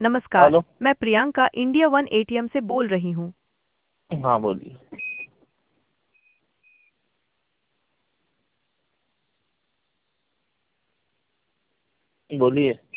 नमस्कार, हेलो। मैं Priyanka India one ATM से बोल रही हूँ। हाँ बोलिए। बोलिए।